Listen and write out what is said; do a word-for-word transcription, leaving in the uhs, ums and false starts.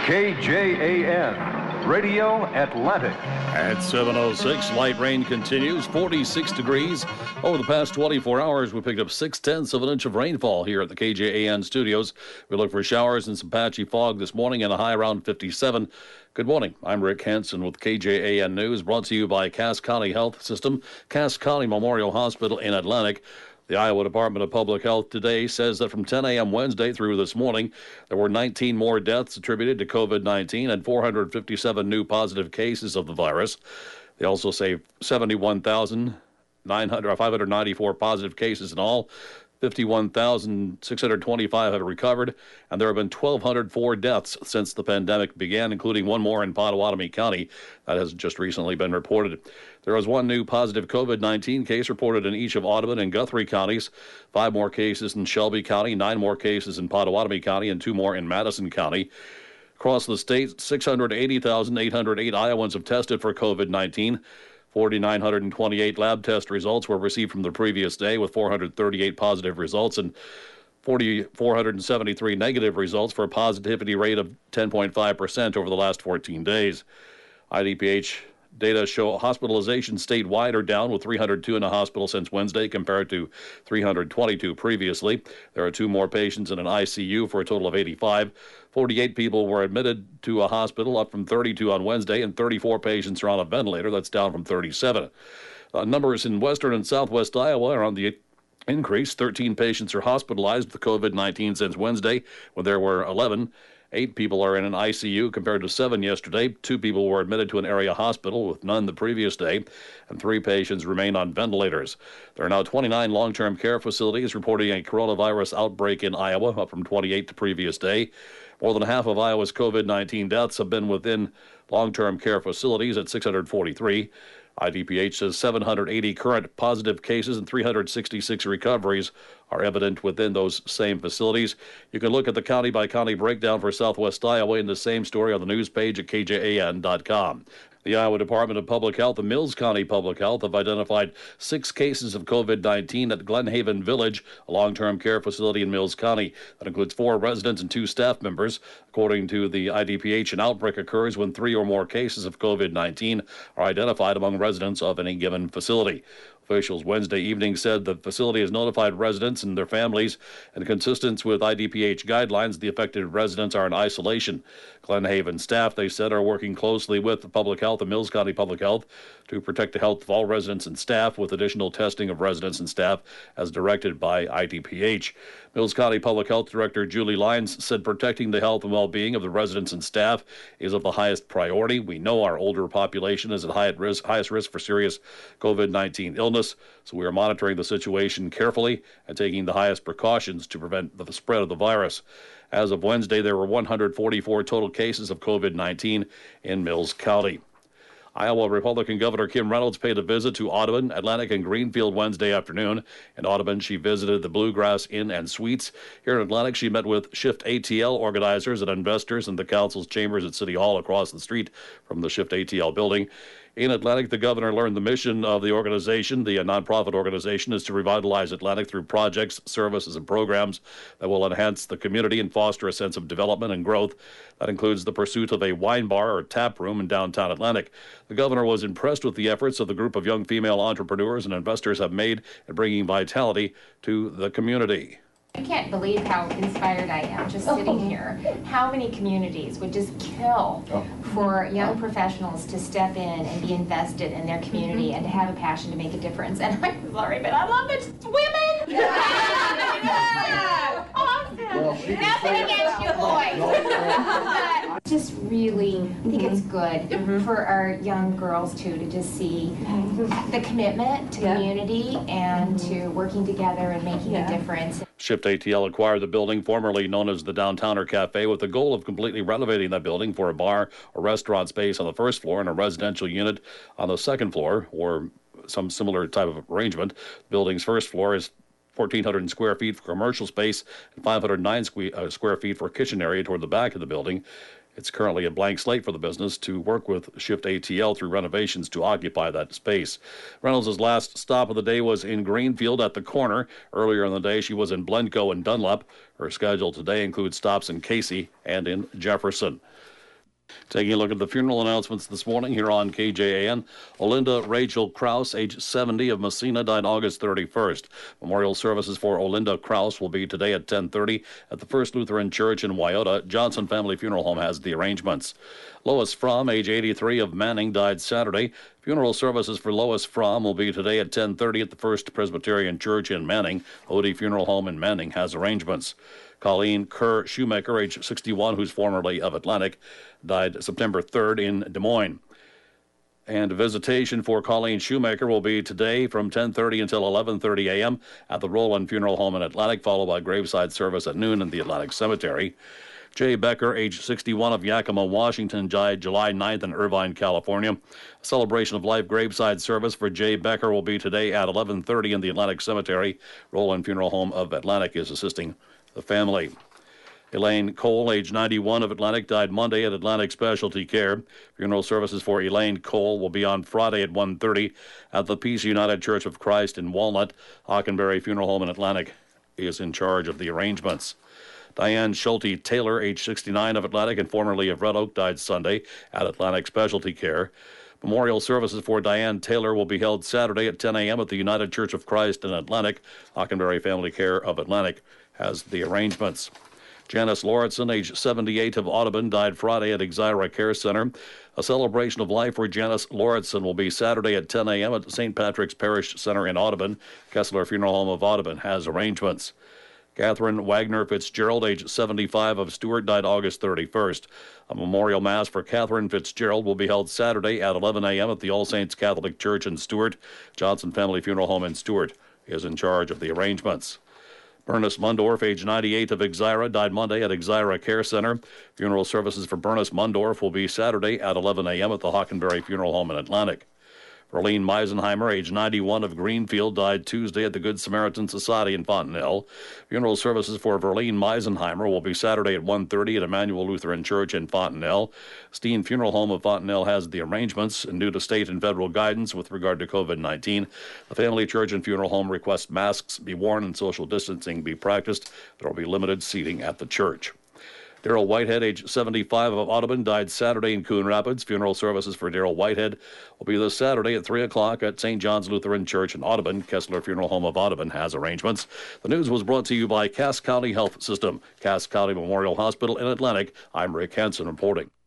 K J A N, Radio Atlantic. At seven oh six, light rain continues, forty-six degrees. Over the past twenty-four hours, we picked up six-tenths of an inch of rainfall here at the K J A N studios. We look for showers and some patchy fog this morning and a high around fifty-seven. Good morning. I'm Rick Hansen with K J A N News, brought to you by Cass County Health System, Cass County Memorial Hospital in Atlantic. The Iowa Department of Public Health today says that from ten a.m. Wednesday through this morning, there were nineteen more deaths attributed to COVID nineteen and four hundred fifty-seven new positive cases of the virus. They also say seventy-one thousand five hundred ninety-four positive cases in all. fifty-one thousand six hundred twenty-five have recovered, and there have been one thousand two hundred four deaths since the pandemic began, including one more in Pottawatomie County that has just recently been reported. There was one new positive COVID nineteen case reported in each of Audubon and Guthrie counties, five more cases in Shelby County, nine more cases in Pottawatomie County, and two more in Madison County. Across the state, six hundred eighty thousand eight hundred eight Iowans have tested for COVID nineteen. four thousand nine hundred twenty-eight lab test results were received from the previous day, with four hundred thirty-eight positive results and four thousand four hundred seventy-three negative results, for a positivity rate of ten point five percent over the last fourteen days. I D P H data show hospitalizations statewide are down, with three hundred two in the hospital since Wednesday compared to three hundred twenty-two previously. There are two more patients in an I C U for a total of eighty-five. forty-eight people were admitted to a hospital, up from thirty-two on Wednesday, and thirty-four patients are on a ventilator. That's down from thirty-seven. Uh, numbers in western and southwest Iowa are on the increase. thirteen patients are hospitalized with COVID nineteen since Wednesday, when there were eleven. Eight people are in an I C U compared to seven yesterday. Two people were admitted to an area hospital, with none the previous day, and three patients remain on ventilators. There are now twenty-nine long-term care facilities reporting a coronavirus outbreak in Iowa, up from twenty-eight the previous day. More than half of Iowa's COVID nineteen deaths have been within long-term care facilities at six hundred forty-three. I D P H says seven hundred eighty current positive cases and three hundred sixty-six recoveries are evident within those same facilities. You can look at the county-by-county breakdown for Southwest Iowa in the same story on the news page at K J A N dot com. The Iowa Department of Public Health and Mills County Public Health have identified six cases of COVID nineteen at Glen Haven Village, a long-term care facility in Mills County. That includes four residents and two staff members. According to the I D P H, an outbreak occurs when three or more cases of COVID nineteen are identified among residents of any given facility. Officials Wednesday evening said the facility has notified residents and their families, and consistent with I D P H guidelines, the affected residents are in isolation. Glen Haven staff, they said, are working closely with the Public Health and Mills County Public Health to protect the health of all residents and staff, with additional testing of residents and staff as directed by I D P H. Mills County Public Health Director Julie Lyons said protecting the health and well-being of the residents and staff is of the highest priority. We know our older population is at high risk, highest risk for serious COVID nineteen illness, so we are monitoring the situation carefully and taking the highest precautions to prevent the spread of the virus. As of Wednesday, there were one hundred forty-four total cases of COVID nineteen in Mills County. Iowa Republican Governor Kim Reynolds paid a visit to Audubon, Atlantic, and Greenfield Wednesday afternoon. In Audubon, she visited the Bluegrass Inn and Suites. Here in Atlantic, she met with Shift A T L organizers and investors in the council's chambers at City Hall across the street from the Shift A T L building. In Atlantic, the governor learned the mission of the organization. The nonprofit organization is to revitalize Atlantic through projects, services, and programs that will enhance the community and foster a sense of development and growth. That includes the pursuit of a wine bar or tap room in downtown Atlantic. The governor was impressed with the efforts of the group of young female entrepreneurs and investors have made in bringing vitality to the community. I can't believe how inspired I am just sitting here. How many communities would just kill for young professionals to step in and be invested in their community mm-hmm. and to have a passion to make a difference. And I'm sorry, but I love it. Women! Yeah. Awesome! Well, nothing against you boys. But just really, I think it's good mm-hmm. for our young girls too to just see the commitment to yeah. community and mm-hmm. to working together and making yeah. a difference. Shift A T L acquired the building formerly known as the Downtowner Cafe with the goal of completely renovating that building for a bar or restaurant space on the first floor and a residential unit on the second floor, or some similar type of arrangement. The building's first floor is fourteen hundred square feet for commercial space and five hundred nine sque- uh, square feet for a kitchen area toward the back of the building. It's currently a blank slate for the business to work with Shift A T L through renovations to occupy that space. Reynolds' last stop of the day was in Greenfield at the corner. Earlier in the day, she was in Blencoe and Dunlap. Her schedule today includes stops in Casey and in Jefferson. Taking a look at the funeral announcements this morning here on K J A N. Olinda Rachel Krause, age seventy, of Messina, died August thirty-first. Memorial services for Olinda Krause will be today at ten thirty at the First Lutheran Church in Wyoto. Johnson Family Funeral Home has the arrangements. Lois Fromm, age eighty-three, of Manning, died Saturday. Funeral services for Lois Fromm will be today at ten thirty at the First Presbyterian Church in Manning. Odie Funeral Home in Manning has arrangements. Colleen Kerr Shoemaker, age sixty-one, who's formerly of Atlantic, died September third in Des Moines. And visitation for Colleen Shoemaker will be today from ten thirty until eleven thirty a.m. at the Roland Funeral Home in Atlantic, followed by graveside service at noon in the Atlantic Cemetery. Jay Becker, age sixty-one, of Yakima, Washington, died July ninth in Irvine, California. A celebration of life graveside service for Jay Becker will be today at eleven thirty in the Atlantic Cemetery. Roland Funeral Home of Atlantic is assisting the family. Elaine Cole, age ninety-one, of Atlantic, died Monday at Atlantic Specialty Care. Funeral services for Elaine Cole will be on Friday at one thirty at the Peace United Church of Christ in Walnut. Hockenberry Funeral Home in Atlantic is in charge of the arrangements. Diane Schulte Taylor, age sixty-nine, of Atlantic and formerly of Red Oak, died Sunday at Atlantic Specialty Care. Memorial services for Diane Taylor will be held Saturday at ten a.m. at the United Church of Christ in Atlantic. Hockenberry Family Care of Atlantic has the arrangements. Janice Lauritsen, age seventy-eight, of Audubon, died Friday at Exira Care Center. A celebration of life for Janice Lauritsen will be Saturday at ten a.m. at the Saint Patrick's Parish Center in Audubon. Kessler Funeral Home of Audubon has arrangements. Catherine Wagner Fitzgerald, age seventy-five, of Stewart, died August thirty-first. A memorial mass for Catherine Fitzgerald will be held Saturday at eleven a.m. at the All Saints Catholic Church in Stewart. Johnson Family Funeral Home in Stewart is in charge of the arrangements. Bernice Mundorf, age ninety-eight, of Exira, died Monday at Exira Care Center. Funeral services for Bernice Mundorf will be Saturday at eleven a.m. at the Hockenberry Funeral Home in Atlantic. Verlene Meisenheimer, age ninety-one, of Greenfield, died Tuesday at the Good Samaritan Society in Fontenelle. Funeral services for Verlene Meisenheimer will be Saturday at one thirty at Emmanuel Lutheran Church in Fontenelle. Steen Funeral Home of Fontenelle has the arrangements, and due to state and federal guidance with regard to COVID nineteen, the Family Church and Funeral Home request masks be worn and social distancing be practiced. There will be limited seating at the church. Daryl Whitehead, age seventy-five, of Audubon, died Saturday in Coon Rapids. Funeral services for Daryl Whitehead will be this Saturday at three o'clock at Saint John's Lutheran Church in Audubon. Kessler Funeral Home of Audubon has arrangements. The news was brought to you by Cass County Health System, Cass County Memorial Hospital in Atlantic. I'm Rick Hansen reporting.